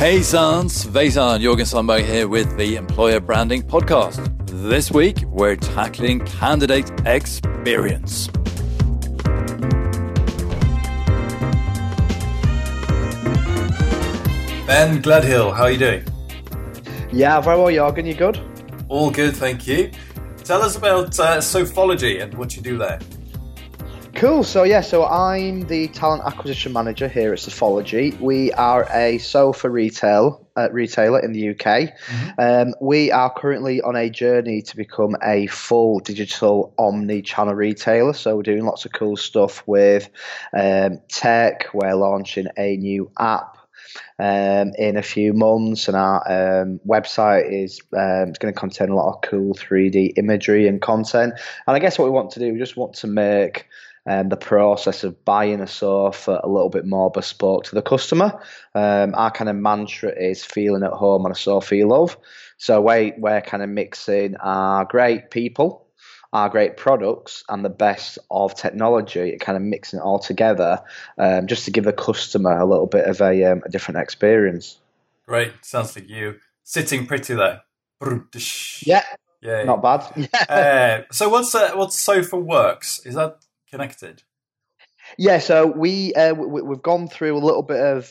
Hey Sans, Faizan, Jürgen Sandberg here with the Employer Branding Podcast. This week, we're tackling candidate experience. Ben Gledhill, how are you doing? Yeah, very well, Jürgen. You good? All good, thank you. Tell us about Sophology and what you do there. Cool. So I'm the talent acquisition manager here at Sophology. We are a sofa retailer in the UK. Mm-hmm. We are currently on a journey to become a full digital omni-channel retailer. So we're doing lots of cool stuff with tech. We're launching a new app in a few months, and our website is going to contain a lot of cool 3D imagery and content. And I guess what we want to do, we just want to make the process of buying a sofa a little bit more bespoke to the customer. Our kind of mantra is feeling at home on a sofa you love. So we're kind of mixing our great people, our great products, and the best of technology, kind of mixing it all together, just to give the customer a little bit of a different experience. Great. Sounds like you sitting pretty there. Yeah. Yay. Not bad. Yeah. So what's SofaWorks? Is that connected? Yeah, so we've gone through a little bit of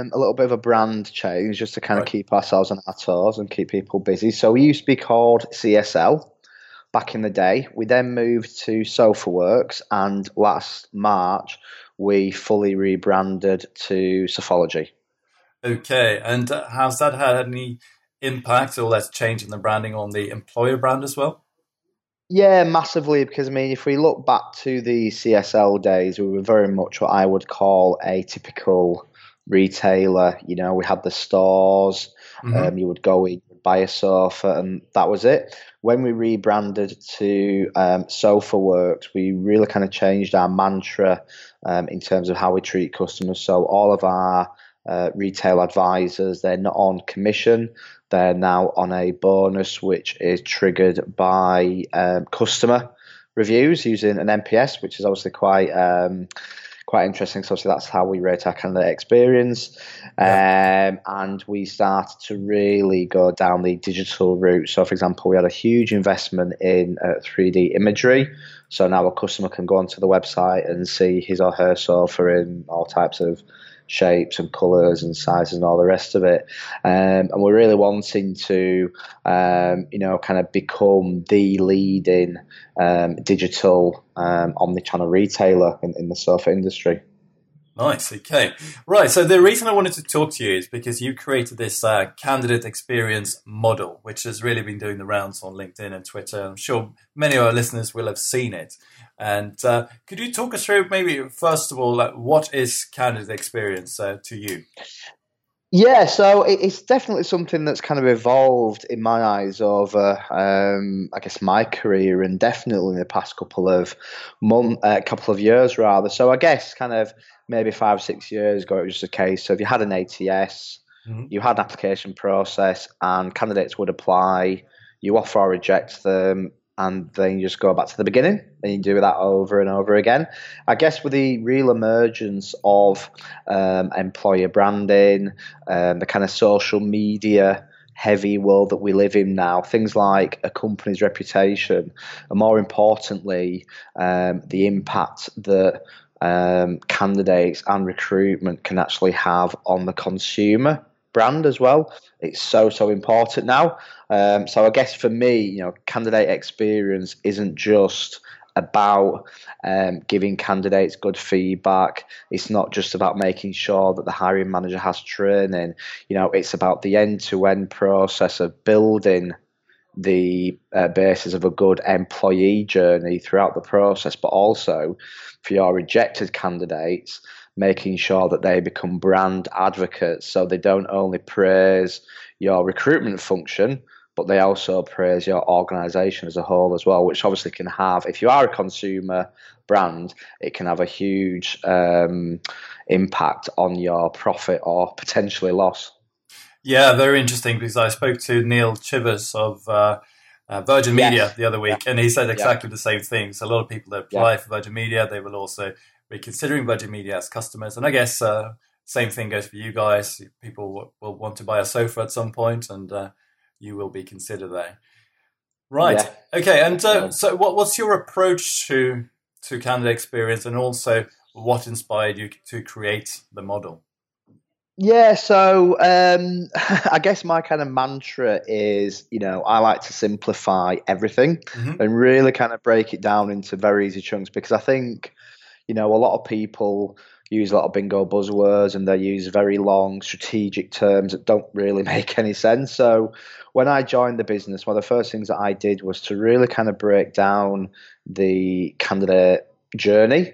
a brand change just to kind of keep ourselves on our toes and keep people busy. So we used to be called CSL back in the day. We then moved to SofaWorks, and last March we fully rebranded to Sophology. Okay, and has that had any impact or that's change in the branding on the employer brand as well? Yeah, massively, because, I mean, if we look back to the CSL days, we were very much what I would call a typical retailer. You know, we had the stores, you would go in, buy a sofa, and that was it. When we rebranded to SofaWorks, we really kind of changed our mantra in terms of how we treat customers. So all of our retail advisors, they're not on commission. They're now on a bonus, which is triggered by customer reviews using an NPS, which is obviously quite interesting. So obviously that's how we rate our candidate experience. And we started to really go down the digital route. So, for example, we had a huge investment in 3D imagery. So now a customer can go onto the website and see his or her sofa in all types of shapes and colours and sizes and all the rest of it. And we're really wanting to, kind of become the leading digital omnichannel retailer in the sofa industry. Nice. Okay. Right. So the reason I wanted to talk to you is because you created this candidate experience model, which has really been doing the rounds on LinkedIn and Twitter. I'm sure many of our listeners will have seen it. And could you talk us through maybe, first of all, what is candidate experience to you? Yeah, so it's definitely something that's kind of evolved in my eyes over, I guess, my career, and definitely in the past couple of years rather. So I guess kind of maybe 5 or 6 years ago, it was just a case. So if you had an ATS, you had an application process, and candidates would apply, you offer or reject them, and then you just go back to the beginning and you do that over and over again. I guess with the real emergence of employer branding, the kind of social media heavy world that we live in now, things like a company's reputation, and more importantly, the impact that candidates and recruitment can actually have on the consumer brand as well. It's so important now. So I guess for me, candidate experience isn't just about giving candidates good feedback. It's not just about making sure that the hiring manager has training. It's about the end-to-end process of building the basis of a good employee journey throughout the process, but also for your rejected candidates, making sure that they become brand advocates, so they don't only praise your recruitment function, but they also praise your organization as a whole as well, which obviously can have, if you are a consumer brand, it can have a huge impact on your profit or potentially loss. Yeah, very interesting, because I spoke to Neil Chivers of Virgin Media the other week, and he said exactly the same thing. So a lot of people that apply for Virgin Media, they will also be considering Virgin Media as customers. And I guess Same thing goes for you guys. People will want to buy a sofa at some point, and you will be considered there. Right. Yeah. Okay. And so, what's your approach to candidate experience, and also what inspired you to create the model? Yeah, so I guess my kind of mantra is, I like to simplify everything Hmm. and really kind of break it down into very easy chunks because I think, a lot of people use a lot of bingo buzzwords and they use very long strategic terms that don't really make any sense. So when I joined the business, one of the first things that I did was to really kind of break down the candidate journey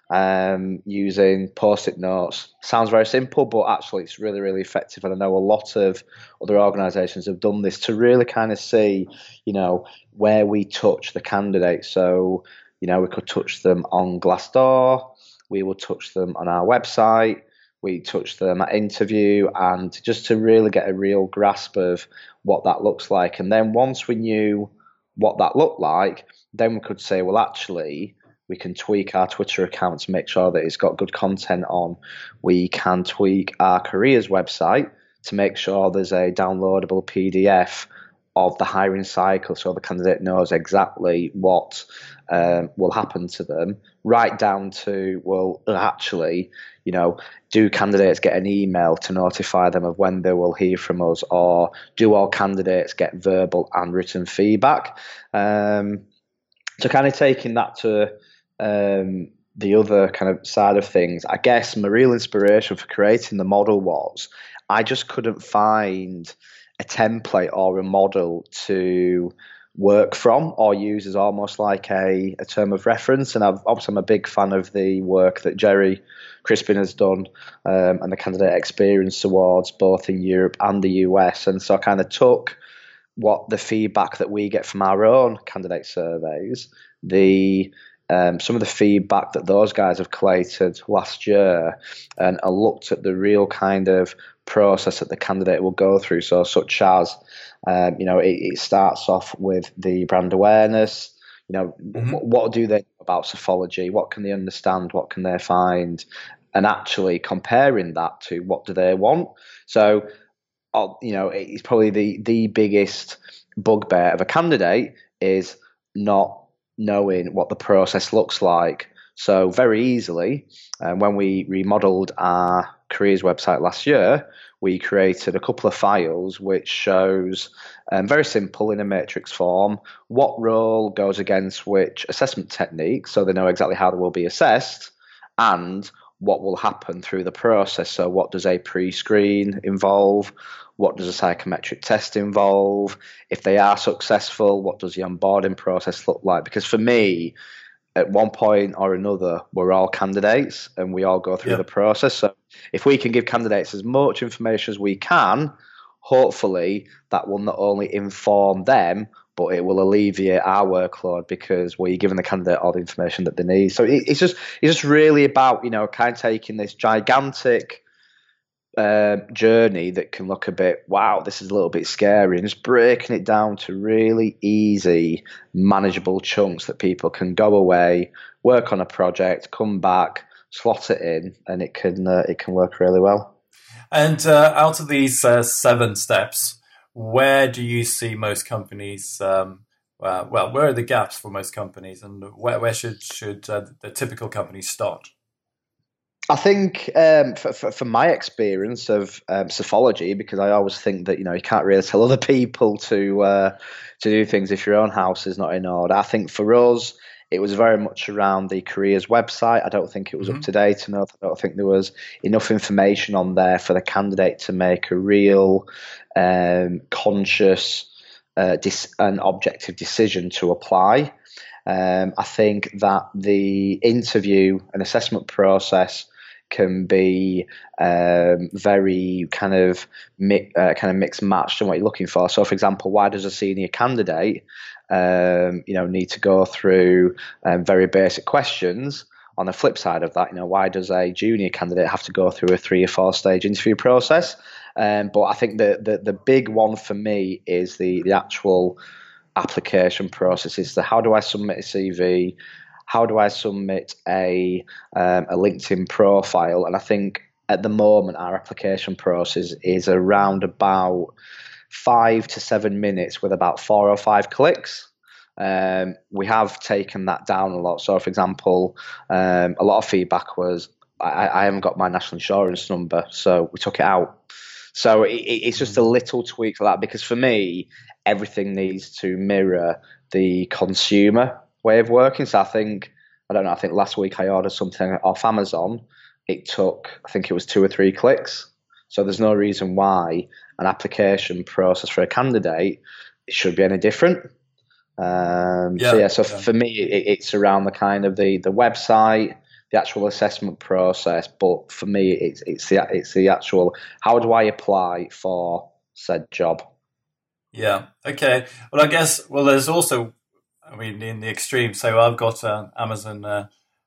using post-it notes. Sounds very simple, but actually it's really, really effective. And I know a lot of other organisations have done this to really kind of see, where we touch the candidate. So, we could touch them on Glassdoor, we will touch them on our website, we touch them at interview, and just to really get a real grasp of what that looks like. And then once we knew what that looked like, then we could say, well, actually, we can tweak our Twitter account to make sure that it's got good content on. We can tweak our careers website to make sure there's a downloadable PDF of the hiring cycle so the candidate knows exactly what will happen to them, right down to, well, actually, do candidates get an email to notify them of when they will hear from us, or do all candidates get verbal and written feedback? So kind of taking that to the other kind of side of things, I guess my real inspiration for creating the model was I just couldn't find a template or a model to work from or use as almost like a term of reference. And I'm a big fan of the work that Jerry Crispin has done and the candidate experience awards both in Europe and the US. And so I kind of took what the feedback that we get from our own candidate surveys, some of the feedback that those guys have collated last year, and I looked at the real kind of process that the candidate will go through. So such as, it starts off with the brand awareness. Hmm. What do they know about Sofology? What can they understand? What can they find? And actually comparing that to what do they want. So, it's probably the biggest bugbear of a candidate is not knowing what the process looks like. So very easily, when we remodeled our careers website last year, we created a couple of files which shows, very simple in a matrix form, what role goes against which assessment technique, so they know exactly how they will be assessed, and what will happen through the process. So what does a pre-screen involve? What does a psychometric test involve? If they are successful, what does the onboarding process look like? Because for me, at one point or another, we're all candidates and we all go through the process. So if we can give candidates as much information as we can, hopefully that will not only inform them, but it will alleviate our workload because we're giving the candidate all the information that they need. So it's just really about, kind of taking this gigantic journey that can look a bit, wow, this is a little bit scary, and just breaking it down to really easy, manageable chunks that people can go away, work on a project, come back, slot it in, and it can work really well. And out of these 7 steps, where do you see most companies? Where are the gaps for most companies, and where should the typical company start? I think for my experience of Sofology, because I always think that you can't really tell other people to do things if your own house is not in order. I think for us, it was very much around the careers website. I don't think it was up Hmm. to date enough. I don't think there was enough information on there for the candidate to make a real conscious and objective decision to apply. I think that the interview and assessment process can be very kind of mixed matched on what you're looking for. So, for example, why does a senior candidate, need to go through very basic questions? On the flip side of that, why does a junior candidate have to go through a 3 or 4 stage interview process? But I think the big one for me is the actual application process. Is how do I submit a CV? How do I submit a LinkedIn profile? And I think at the moment, our application process is around about 5 to 7 minutes with about 4 or 5 clicks. We have taken that down a lot. So, for example, a lot of feedback was, I haven't got my national insurance number, so we took it out. So it's just a little tweak for that, because for me, everything needs to mirror the consumer way of working. So I don't know, I think last week I ordered something off Amazon. It took, I think it was 2 or 3 clicks. So there's no reason why an application process for a candidate should be any different. So for me, it's around the kind of the website, the actual assessment process. But for me, it's the actual, how do I apply for said job? Yeah. Okay. Well, I guess, there's also, I mean, in the extreme. So I've got Amazon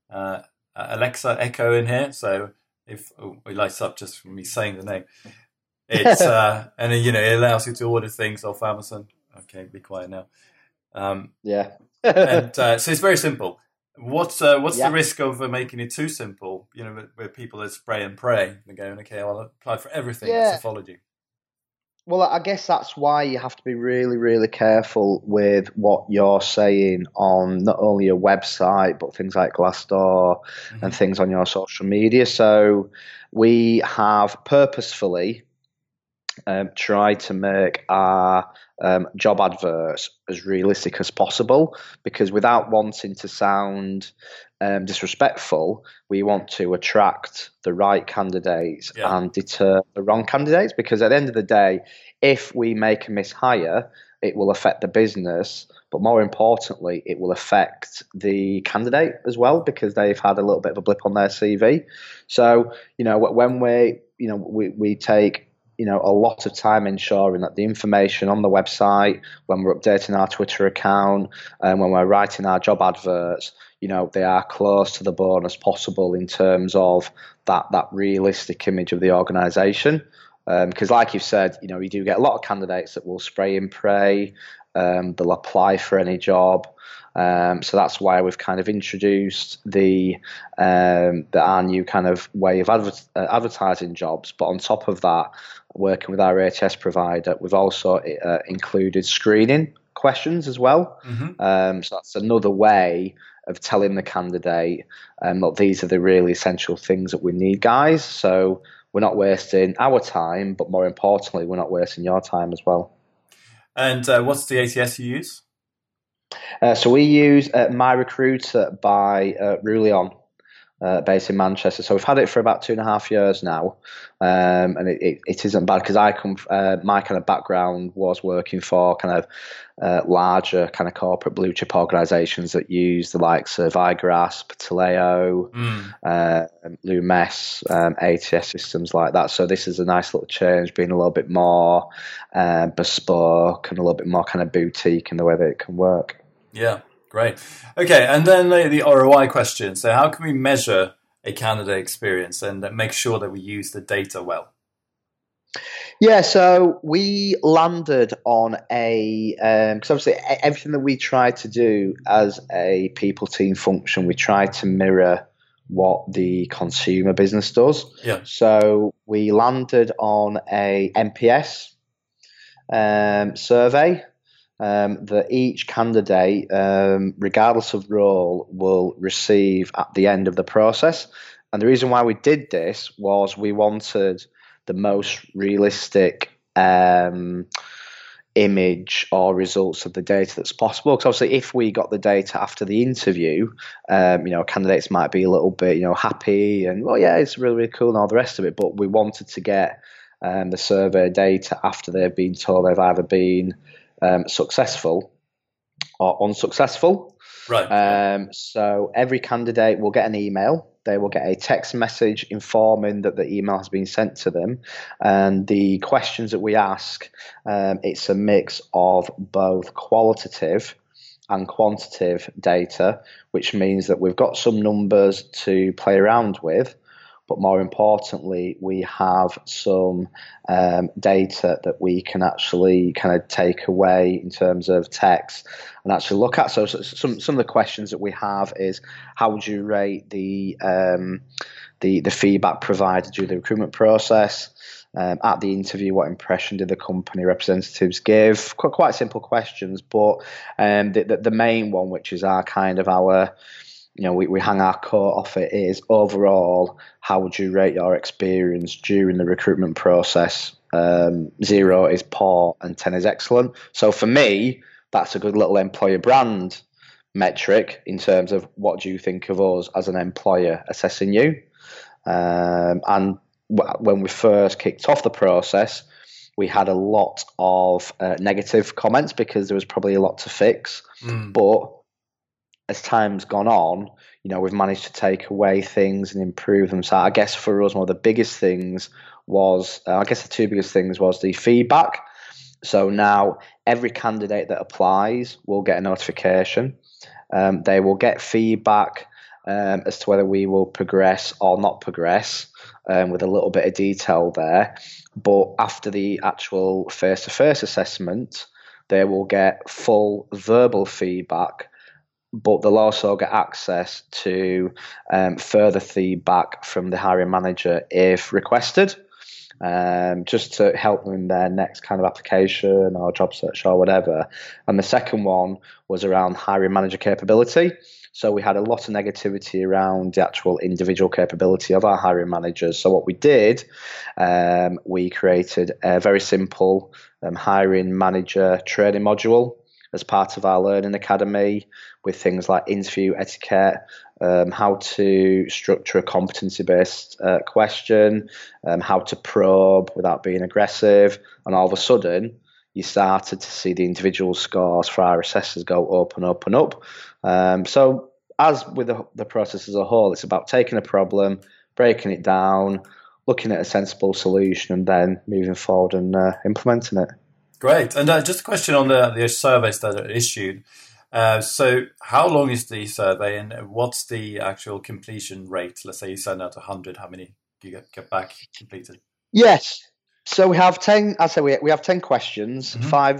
Alexa Echo in here. So if it lights up just from me saying the name, it's and then, it allows you to order things off Amazon. Okay, be quiet now. Yeah. And so it's very simple. What's the risk of making it too simple? Where people that spray and pray and going, okay, I'll apply for everything. That's Sofology. Well, I guess that's why you have to be really, really careful with what you're saying on not only your website, but things like Glassdoor and things on your social media. So we have purposefully tried to make our job adverts as realistic as possible, because without wanting to sound disrespectful, we want to attract the right candidates and deter the wrong candidates, because at the end of the day, if we make a mishire, it will affect the business, but more importantly, it will affect the candidate as well, because they've had a little bit of a blip on their CV. So, when we take a lot of time ensuring that the information on the website, when we're updating our Twitter account, and when we're writing our job adverts, they are close to the bone as possible in terms of that realistic image of the organisation. Because like you've said, you do get a lot of candidates that will spray and pray. They'll apply for any job. So that's why we've kind of introduced our new kind of way of advertising jobs. But on top of that, working with our ATS provider, we've also included screening questions as well. So that's another way of telling the candidate that these are the really essential things that we need, guys. So we're not wasting our time, but more importantly, we're not wasting your time as well. And what's the ATS you use? So we use MyRecruiter by Rulion, based in Manchester. So we've had it for about 2.5 years now, and it isn't bad, because my kind of background was working for kind of larger kind of corporate blue chip organisations that use the likes of iGrasp, Taleo, Lumes, ATS systems like that. So this is a nice little change, being a little bit more bespoke and a little bit more kind of boutique in the way that it can work. Yeah, great. Okay, and then the ROI question. So how can we measure a candidate experience and make sure that we use the data well? Yeah, so we landed on because obviously everything that we try to do as a people team function, we try to mirror what the consumer business does. Yeah. So we landed on a NPS survey that each candidate, regardless of role, will receive at the end of the process. And the reason why we did this was we wanted the most realistic image or results of the data that's possible. Because obviously, if we got the data after the interview, candidates might be a little bit, happy and, well, yeah, it's really, really cool and all the rest of it. But we wanted to get the survey data after they've been told they've either been successful or unsuccessful. Right. So every candidate will get an email. They will get a text message informing that the email has been sent to them. And the questions that we ask, it's a mix of both qualitative and quantitative data, which means that we've got some numbers to play around with, but more importantly, we have some data that we can actually kind of take away in terms of text and actually look at. So some of the questions that we have is, how would you rate the feedback provided during the recruitment process? At the interview, what impression did the company representatives give? Quite simple questions, but the main one, which is our we hang our coat off it, is overall, how would you rate your experience during the recruitment process? 0 is poor and 10 is excellent. So for me, that's a good little employer brand metric in terms of what do you think of us as an employer assessing you. And when we first kicked off the process, we had a lot of negative comments because there was probably a lot to fix. But as time's gone on, we've managed to take away things and improve them. So I guess for us, one of the biggest things was, the two biggest things was the feedback. So now every candidate that applies will get a notification. They will get feedback as to whether we will progress or not progress, with a little bit of detail there. But after the actual face-to-face assessment, they will get full verbal feedback, but they'll also get access to further feedback from the hiring manager if requested, just to help them in their next kind of application or job search or whatever. And the second one was around hiring manager capability. So we had a lot of negativity around the actual individual capability of our hiring managers. So what we did, we created a very simple hiring manager training module as part of our Learning Academy, with things like interview etiquette, how to structure a competency-based question, how to probe without being aggressive. And all of a sudden, you started to see the individual scores for our assessors go up and up and up. So as with the process as a whole, it's about taking a problem, breaking it down, looking at a sensible solution, and then moving forward and implementing it. Great. And just a question on the surveys that are issued. So how long is the survey, and what's the actual completion rate? Let's say you send out 100, how many do you get back completed? Yes. So we have 10, I say we have 10 questions, five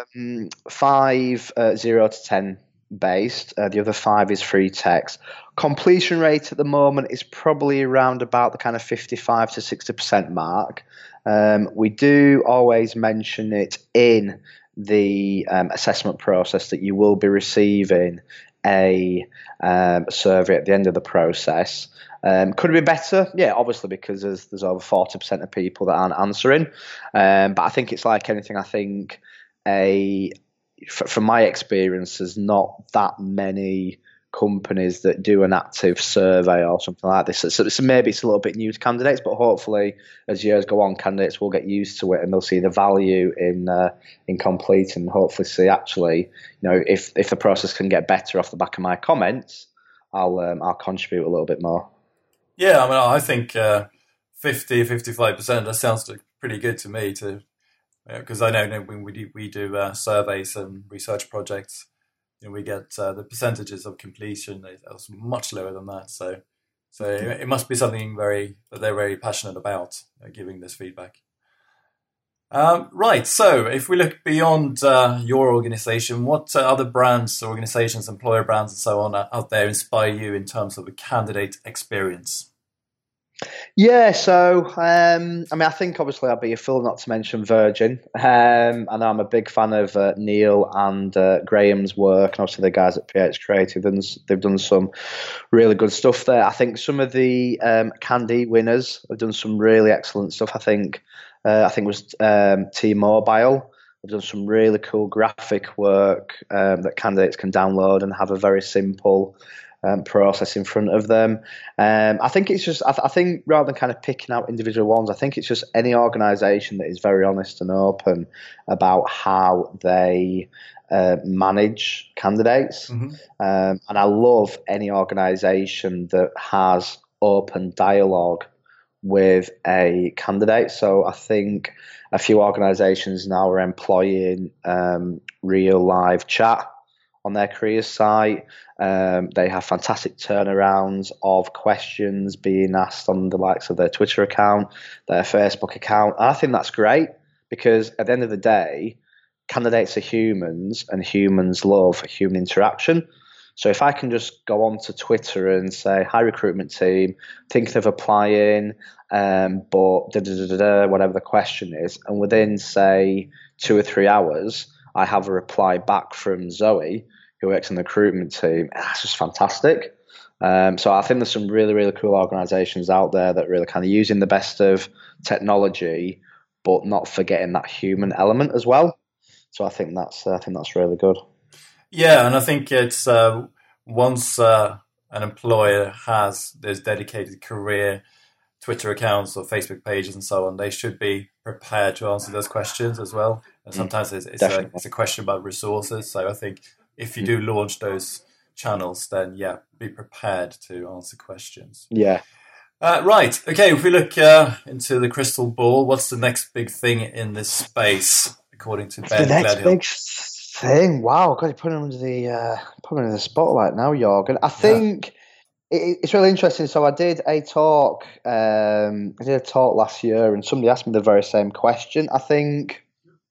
0 to 10 based. The other 5 is free text. Completion rate at the moment is probably around about the kind of 55 to 60% mark. We do always mention it in the assessment process that you will be receiving a survey at the end of the process. Could it be better? Yeah, obviously, because there's over 40% of people that aren't answering. But I think it's like anything. I think from my experience, there's not that many companies that do an active survey or something like this. So maybe it's a little bit new to candidates, but hopefully as years go on, candidates will get used to it and they'll see the value in completing, and hopefully see actually, if the process can get better off the back of my comments, I'll contribute a little bit more. Yeah, I mean, I think 50-55%, that sounds pretty good to me, because I know when we do surveys and research projects, we get the percentages of completion is much lower than that. So it must be something that they're very passionate about, giving this feedback. Right. So if we look beyond your organization, what other brands, organizations, employer brands, and so on out there inspire you in terms of a candidate experience? Yeah, so I think obviously I'd be a fool not to mention Virgin. And I'm a big fan of Neil and Graham's work, and obviously the guys at PH Creative, and they've done some really good stuff there. I think some of the Candy winners have done some really excellent stuff. I think it was T-Mobile. They've done some really cool graphic work that candidates can download and have a very simple process in front of them. I think it's just, I think rather than kind of picking out individual ones, I think it's just any organisation that is very honest and open about how they manage candidates. And I love any organisation that has open dialogue with a candidate. So I think a few organisations now are employing real live chat on their careers site. They have fantastic turnarounds of questions being asked on the likes of their Twitter account, their Facebook account. And I think that's great because at the end of the day, candidates are humans and humans love human interaction. So if I can just go on to Twitter and say, hi, recruitment team, thinking of applying, but whatever the question is, and within, say, 2 or 3 hours, I have a reply back from Zoe, who works in the recruitment team. That's just fantastic. So I think there's some really, really cool organisations out there that really kind of using the best of technology, but not forgetting that human element as well. So I think that's really good. Yeah, and I think it's once an employer has those dedicated career Twitter accounts or Facebook pages and so on, they should be prepared to answer those questions as well. And sometimes it's a question about resources. So I think if you do launch those channels, then be prepared to answer questions. Yeah. Right. Okay. If we look into the crystal ball, what's the next big thing in this space, according to Ben Gledhill? Big thing. Wow. God, you're putting him under the spotlight now, Jorgen. I think it's really interesting. So I did a talk. Last year, and somebody asked me the very same question. I think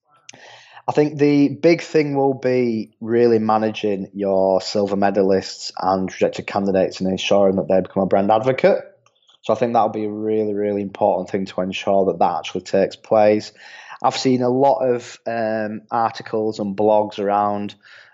the big thing will be really managing your silver medalists and rejected candidates and ensuring that they become a brand advocate. So I think that'll be a really, really important thing to ensure that actually takes place. I've seen a lot of articles and blogs around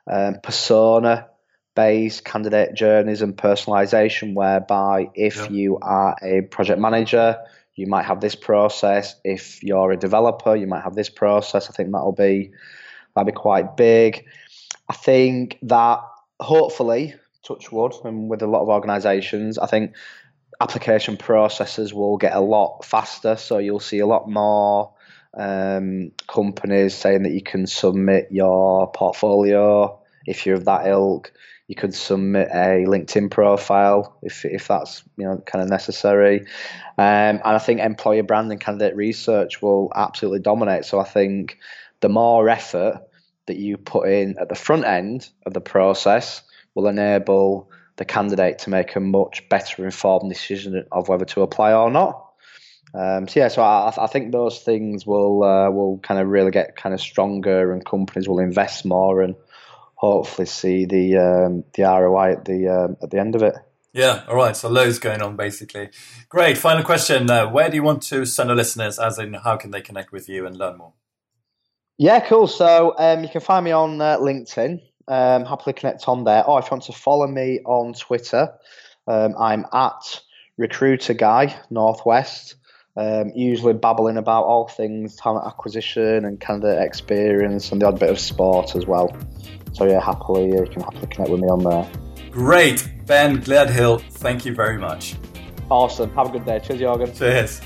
persona-based candidate journeys and personalization, whereby if you are a project manager, you might have this process. If you're a developer, you might have this process. I think that'll be quite big. I think that hopefully, touch wood, and with a lot of organisations, I think application processes will get a lot faster. So you'll see a lot more companies saying that you can submit your portfolio if you're of that ilk. You could submit a LinkedIn profile if that's kind of necessary, and I think employer brand and candidate research will absolutely dominate. So I think the more effort that you put in at the front end of the process will enable the candidate to make a much better informed decision of whether to apply or not. So I think those things will kind of really get kind of stronger, and companies will invest more and hopefully see the ROI at the end of it. Yeah, all right. So loads going on, basically. Great. Final question. Where do you want to send our listeners, as in how can they connect with you and learn more? Yeah, cool. So you can find me on LinkedIn. Happily connect on there. Or if you want to follow me on Twitter, I'm at Recruiter Guy Northwest. Usually babbling about all things talent acquisition and candidate experience and the odd bit of sport as well. So yeah, you can happily connect with me on there. Great. Ben Gledhill, thank you very much. Awesome. Have a good day. Cheers, Jorgen. Cheers.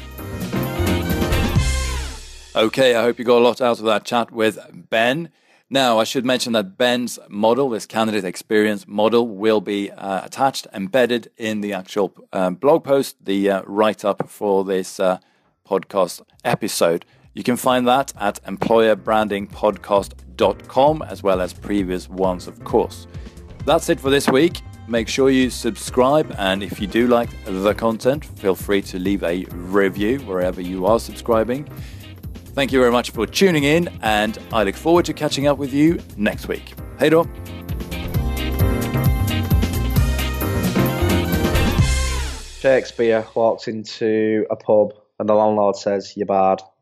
Okay, I hope you got a lot out of that chat with Ben. Now, I should mention that Ben's model, this candidate experience model, will be attached, embedded in the actual blog post, the write-up for this podcast episode. You can find that at employerbrandingpodcast.com, as well as previous ones, of course. That's it for this week. Make sure you subscribe, and if you do like the content, feel free to leave a review wherever you are subscribing. Thank you very much for tuning in, and I look forward to catching up with you next week. Hej då! Shakespeare walks into a pub and the landlord says, "You're bad."